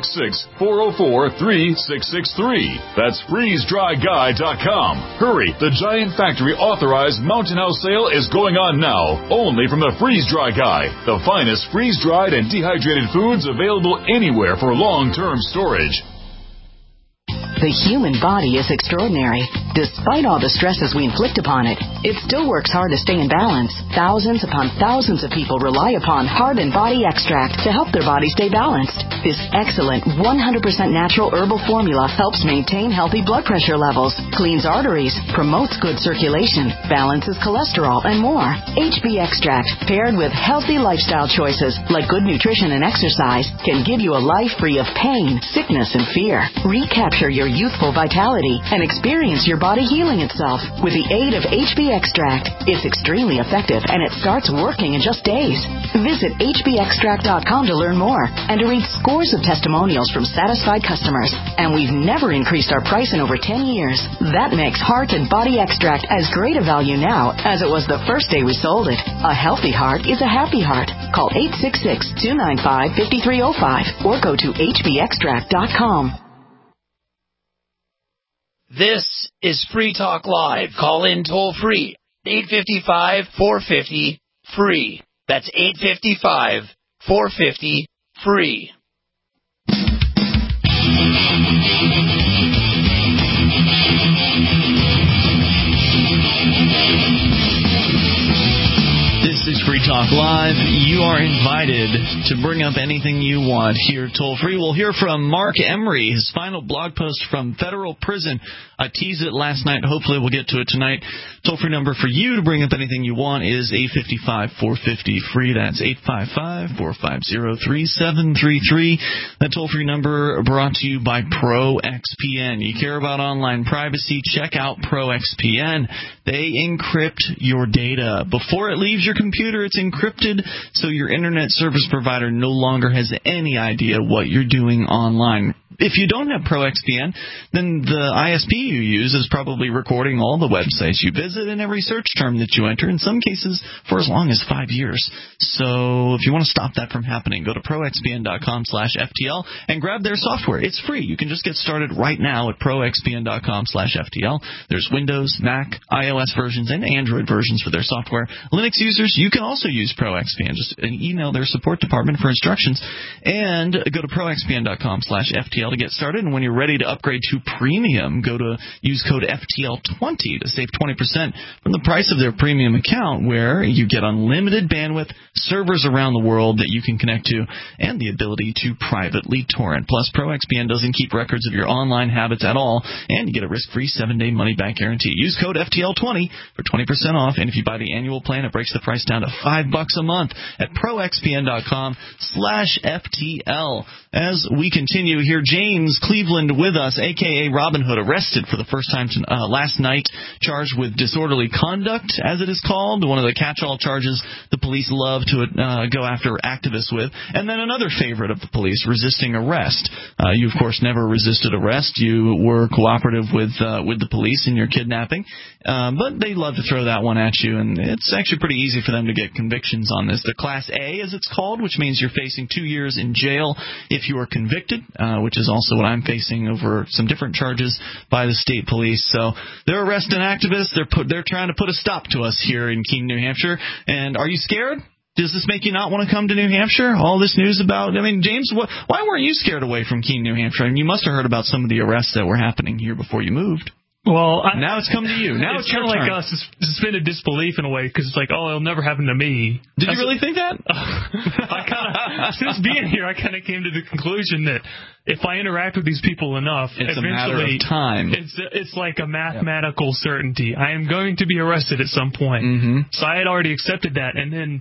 866-404-3663. That's freezedryguy.com. Hurry, the Giant Factory Authorized Mountain House sale is going on now, only from the Freeze Dry Guy, the finest freeze-dried and dehydrated foods available anywhere for long-term storage. The human body is extraordinary. Despite all the stresses we inflict upon it, it still works hard to stay in balance. Thousands upon thousands of people rely upon Heart and Body Extract to help their body stay balanced. This excellent 100% natural herbal formula helps maintain healthy blood pressure levels, cleans arteries, promotes good circulation, balances cholesterol, and more. HB Extract, paired with healthy lifestyle choices like good nutrition and exercise, can give you a life free of pain, sickness, and fear. Recapture your youthful vitality and experience your body healing itself with the aid of HB Extract. It's extremely effective and it starts working in just days. Visit hbextract.com to learn more and to read scores of testimonials from satisfied customers. And we've never increased our price in over 10 years. That makes Heart and Body Extract as great a value now as it was the first day we sold it. A healthy heart is a happy heart. Call 866-295-5305 or go to hbextract.com. This is Free Talk Live. Call in toll free. 855-450-FREE. That's 855-450-FREE. This is Free Talk Live. You are invited to bring up anything you want here toll-free. We'll hear from Mark Emery, his final blog post from federal prison. I teased it last night. Hopefully we'll get to it tonight. Toll-free number for you to bring up anything you want is 855-450-FREE. That's 855-450-3733. That toll-free number brought to you by ProXPN. You care about online privacy? Check out ProXPN. They encrypt your data. Before it leaves your computer, it's encrypted, so your internet service provider no longer has any idea what you're doing online. If you don't have ProXPN, then the ISP you use is probably recording all the websites you visit and every search term that you enter, in some cases for as long as 5 years. So if you want to stop that from happening, go to proxpn.com/FTL and grab their software. It's free. You can just get started right now at proxpn.com/FTL. There's Windows, Mac, iOS versions, and Android versions for their software. Linux users, you can also use ProXPN. Just email their support department for instructions and go to proxpn.com/FTL to get started. And when you're ready to upgrade to premium, use code FTL20 to save 20% from the price of their premium account, where you get unlimited bandwidth, servers around the world that you can connect to, and the ability to privately torrent. Plus, ProXPN doesn't keep records of your online habits at all, and you get a risk-free 7-day money-back guarantee. Use code FTL20 for 20% off, and if you buy the annual plan, it breaks the price down to $5 a month at proxpn.com/FTL. As we continue here, James Cleveland with us, a.k.a. Robin Hood, arrested for the first time last night, charged with disorderly conduct, as it is called, one of the catch-all charges the police love to go after activists with. And then another favorite of the police, resisting arrest. You, of course, never resisted arrest. You were cooperative with the police in your kidnapping. But they love to throw that one at you, and it's actually pretty easy for them to get convictions on this. The Class A, as it's called, which means you're facing 2 years in jail if you are convicted, which is also what I'm facing over some different charges by the state police. So they're arresting activists. They're trying to put a stop to us here in Keene, New Hampshire. And are you scared? Does this make you not want to come to New Hampshire? All this news about, James, why weren't you scared away from Keene, New Hampshire? You must have heard about some of the arrests that were happening here before you moved. Well, now it's come to you. Now it's kind of like suspended disbelief in a way, because it's like, oh, it'll never happen to me. Did you really think that? Since being here, I kind of came to the conclusion that if I interact with these people enough, it's eventually, a matter of time. It's like a mathematical certainty. I am going to be arrested at some point. Mm-hmm. So I had already accepted that, and then,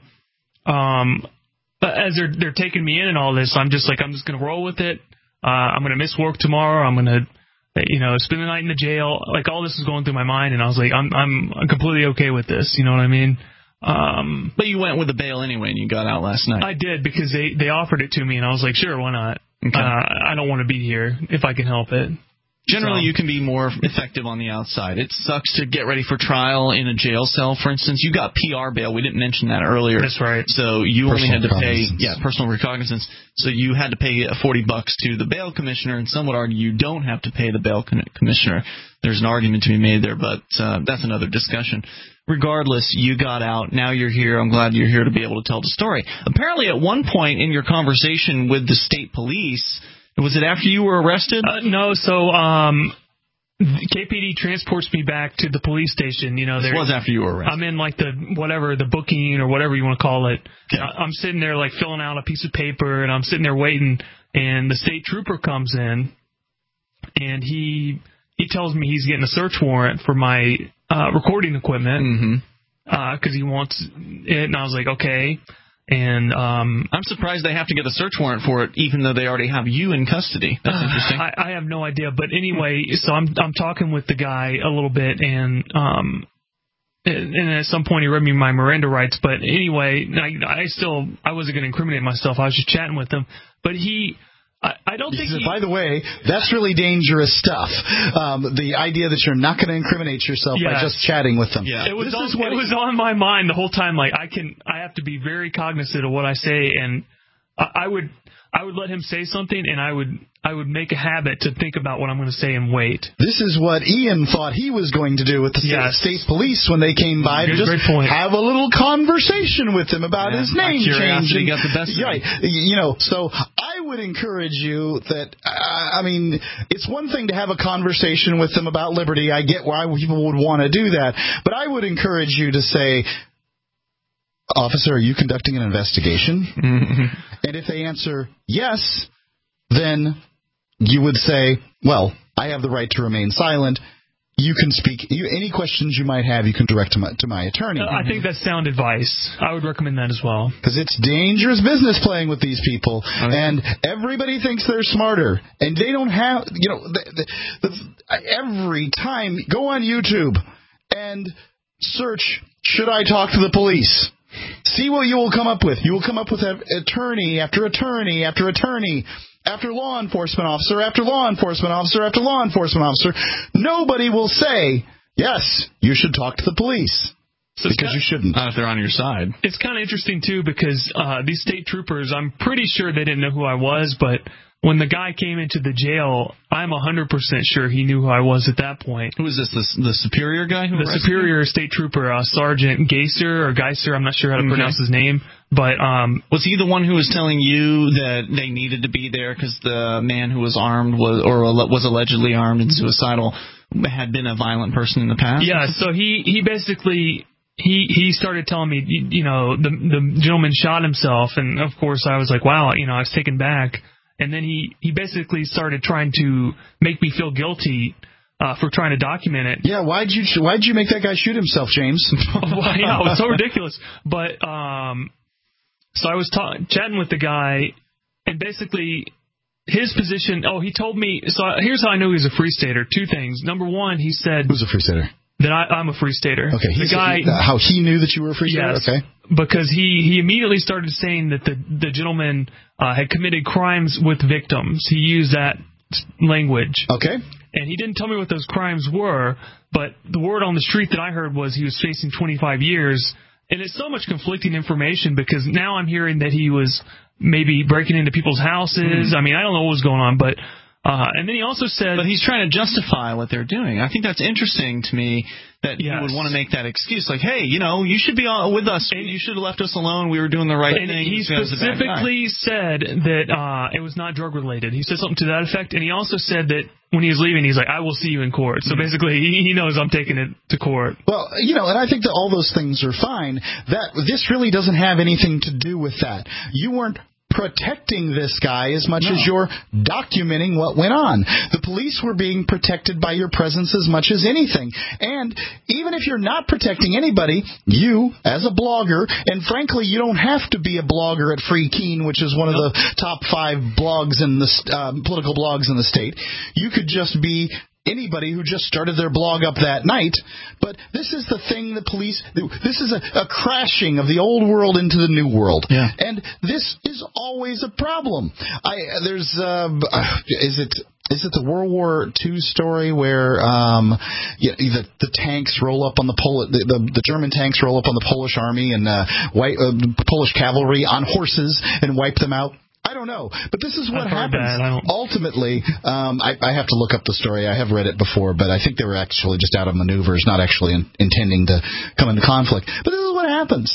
as they're taking me in and all this, I'm just going to roll with it. I'm going to miss work tomorrow. I'm going to, spend the night in the jail. Like, all this is going through my mind, and I was like, I'm completely okay with this. You know what I mean? But you went with the bail anyway, and you got out last night. I did, because they offered it to me, and I was like, sure, why not? Okay. I don't want to be here if I can help it. Generally, you can be more effective on the outside. It sucks to get ready for trial in a jail cell, for instance. You got PR bail. We didn't mention that earlier. That's right. So you only had to pay, personal recognizance. So you had to pay $40 to the bail commissioner, and some would argue you don't have to pay the bail commissioner. There's an argument to be made there, but that's another discussion. Regardless, you got out. Now you're here. I'm glad you're here to be able to tell the story. Apparently, at one point in your conversation with the state police, was it after you were arrested? No, so KPD transports me back to the police station. This was after you were arrested. I'm in the booking or whatever you want to call it. Okay. I'm sitting there filling out a piece of paper, and I'm sitting there waiting, and the state trooper comes in, and he tells me he's getting a search warrant for my recording equipment because he wants it, and I was like, okay. And I'm surprised they have to get a search warrant for it, even though they already have you in custody. That's interesting. I have no idea, but anyway, so I'm talking with the guy a little bit, and at some point he read me my Miranda rights. But anyway, I wasn't going to incriminate myself. I was just chatting with him, but I don't think. By the way, that's really dangerous stuff. The idea that you're not going to incriminate yourself by just chatting with them. Yeah. It was on my mind the whole time. Like, I have to be very cognizant of what I say, and I would let him say something, and I would make a habit to think about what I'm going to say and wait. This is what Ian thought he was going to do with the state police when they came by, to just have a little conversation with him about his name change. Got the best of it. So I would encourage you that, it's one thing to have a conversation with them about liberty. I get why people would want to do that. But I would encourage you to say, officer, are you conducting an investigation? And if they answer yes, then you would say, well, I have the right to remain silent. You can speak. Any questions you might have, you can direct to my attorney. I think that's sound advice. I would recommend that as well. Because it's dangerous business playing with these people. Okay. And everybody thinks they're smarter. And they don't have, every time, go on YouTube and search, should I talk to the police? See what you will come up with. You will come up with attorney after attorney after attorney, after law enforcement officer, after law enforcement officer, after law enforcement officer. Nobody will say, yes, you should talk to the police. Because you shouldn't. Not if they're on your side. It's kind of interesting, too, because these state troopers, I'm pretty sure they didn't know who I was, but when the guy came into the jail, I'm 100% sure he knew who I was at that point. Who is this, the superior guy? The superior state trooper, Sergeant Geiser, I'm not sure how to pronounce his name. But was he the one who was telling you that they needed to be there because the man who was armed was allegedly armed and suicidal had been a violent person in the past? Yeah, so he basically... He started telling me, the gentleman shot himself, and of course I was like, wow, I was taken back. And then he basically started trying to make me feel guilty for trying to document it. Yeah, why'd you make that guy shoot himself, James? Well, yeah, it was so ridiculous. But so I was chatting with the guy, and basically his position. Oh, he told me. So here's how I knew he was a free stater. Two things. Number one, he said, "Who's a free stater?" That I'm a free stater. Okay, the guy. How he knew that you were a free stater? Yes, okay. Because he immediately started saying that the gentleman had committed crimes with victims. He used that language. Okay. And he didn't tell me what those crimes were, but the word on the street that I heard was he was facing 25 years. And it's so much conflicting information because now I'm hearing that he was maybe breaking into people's houses. I mean, I don't know what was going on, but And then he also said... But he's trying to justify what they're doing. I think that's interesting to me that you would want to make that excuse. Like, hey, you should be with us. You should have left us alone. We were doing the right thing. He specifically said that it was not drug-related. He said something to that effect. And he also said that when he was leaving, he's like, I will see you in court. So basically, he knows I'm taking it to court. Well, and I think that all those things are fine. That this really doesn't have anything to do with that. You weren't protecting this guy as much as you're documenting what went on. The police were being protected by your presence as much as anything. And even if you're not protecting anybody, you, as a blogger, and frankly, you don't have to be a blogger at Free Keene, which is one of the top 5 blogs in the political blogs in the state. You could just be anybody who just started their blog up that night. But this is the thing the police do. This is a crashing of the old world into the new world. Yeah. And this is always a problem. Is it the World War II story where the tanks roll up on the German tanks roll up on the Polish army and Polish cavalry on horses and wipe them out? I don't know, but this is what happens. Ultimately, I have to look up the story. I have read it before, but I think they were actually just out of maneuvers, not actually intending to come into conflict. But this is what happens.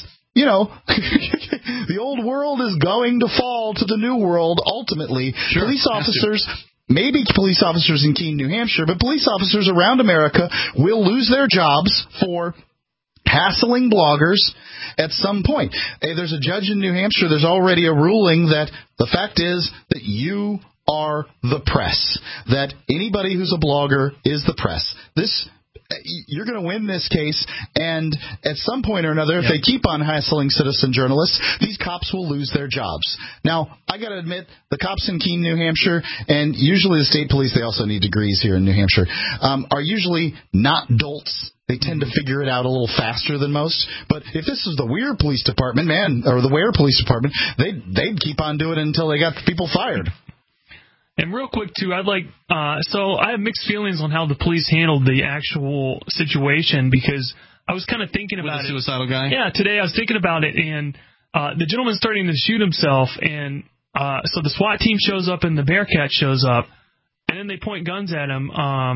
The old world is going to fall to the new world ultimately. Sure, police officers... Maybe police officers in Keene, New Hampshire, but police officers around America will lose their jobs for hassling bloggers at some point. Hey, there's a judge in New Hampshire. There's already a ruling that the fact is that you are the press, that anybody who's a blogger is the press. You're going to win this case, and at some point or another, if they keep on hassling citizen journalists, these cops will lose their jobs. Now, I got to admit, the cops in Keene, New Hampshire, and usually the state police, they also need degrees here in New Hampshire, are usually not dolts. They tend to figure it out a little faster than most. But if this is the Weir Police Department, or the Ware Police Department, they'd keep on doing it until they got people fired. And real quick, too, so I have mixed feelings on how the police handled the actual situation, because I was kind of thinking about the suicidal guy? Yeah, today I was thinking about it, and the gentleman's starting to shoot himself, and so the SWAT team shows up and the Bearcat shows up, and then they point guns at him.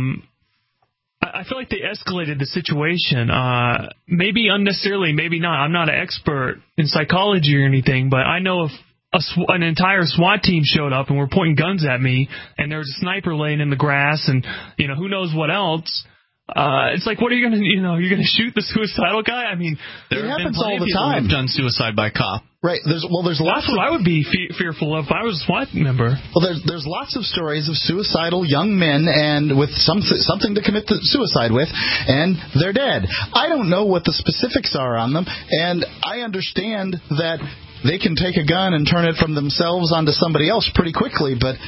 I feel like they escalated the situation. Maybe unnecessarily, maybe not. I'm not an expert in psychology or anything, but I know if an entire SWAT team showed up and were pointing guns at me, and there was a sniper laying in the grass, and who knows what else. It's like, what are you going to, you're going to shoot the suicidal guy? I mean, it happens all the time. Who've done suicide by cop. Right. There's lots. That's what I would be fearful of if I was a SWAT member. Well, there's lots of stories of suicidal young men and with something to commit suicide with, and they're dead. I don't know what the specifics are on them, and I understand that they can take a gun and turn it from themselves onto somebody else pretty quickly, but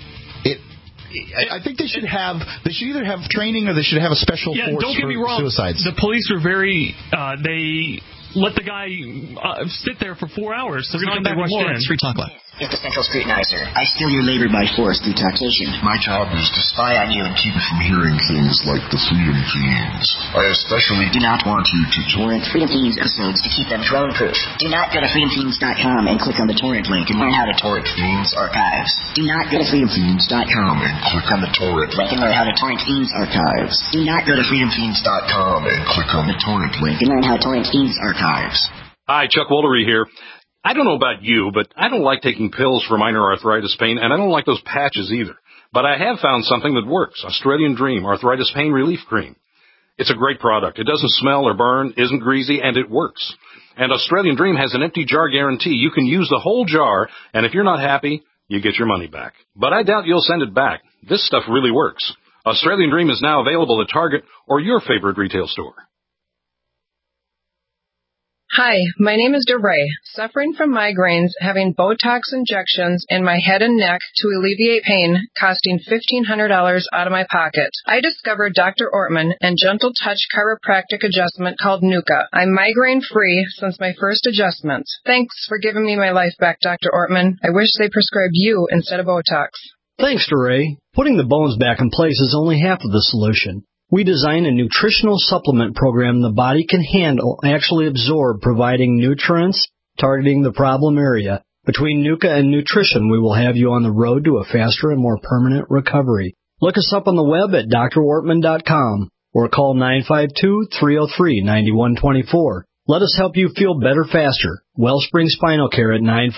I think they should either have training or they should have a special force don't get me wrong. Suicides. The police were very they let the guy sit there for 4 hours. So we're going to come back with more. It's Free Talk Live. If the Central Scrutinizer, I steal your labor by force through taxation. My job is to spy on you and keep you from hearing things like the Freedom Fiends. I especially do not want you to torrent Freedom Fiends episodes to keep them drone-proof. Do not go to freedomfiends.com and click on the torrent link and learn how to torrent Fiends archives. Do not go to freedomfiends.com and click on the torrent link and learn how to torrent Fiends archives. Do not go to freedomfiends.com and click on the torrent link and learn how to torrent Fiends archives. Hi, Chuck Woldery here. I don't know about you, but I don't like taking pills for minor arthritis pain, and I don't like those patches either. But I have found something that works, Australian Dream Arthritis Pain Relief Cream. It's a great product. It doesn't smell or burn, isn't greasy, and it works. And Australian Dream has an empty jar guarantee. You can use the whole jar, and if you're not happy, you get your money back. But I doubt you'll send it back. This stuff really works. Australian Dream is now available at Target or your favorite retail store. Hi, my name is DeRay, suffering from migraines, having Botox injections in my head and neck to alleviate pain, costing $1,500 out of my pocket. I discovered Dr. Ortman and Gentle Touch chiropractic adjustment called Nuka. I'm migraine-free since my first adjustment. Thanks for giving me my life back, Dr. Ortman. I wish they prescribed you instead of Botox. Thanks, DeRay. Putting the bones back in place is only half of the solution. We design a nutritional supplement program the body can handle, actually absorb, providing nutrients, targeting the problem area, Between NUCA and nutrition, we will have you on the road to a faster and more permanent recovery. Look us up on the web at drwortman.com or call 952-303-9124. Let us help you feel better faster. Wellspring Spinal Care at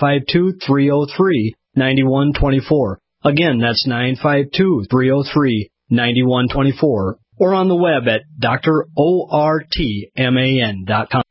952-303-9124. Again, that's 952-303-9124. Or on the web at drortman.com.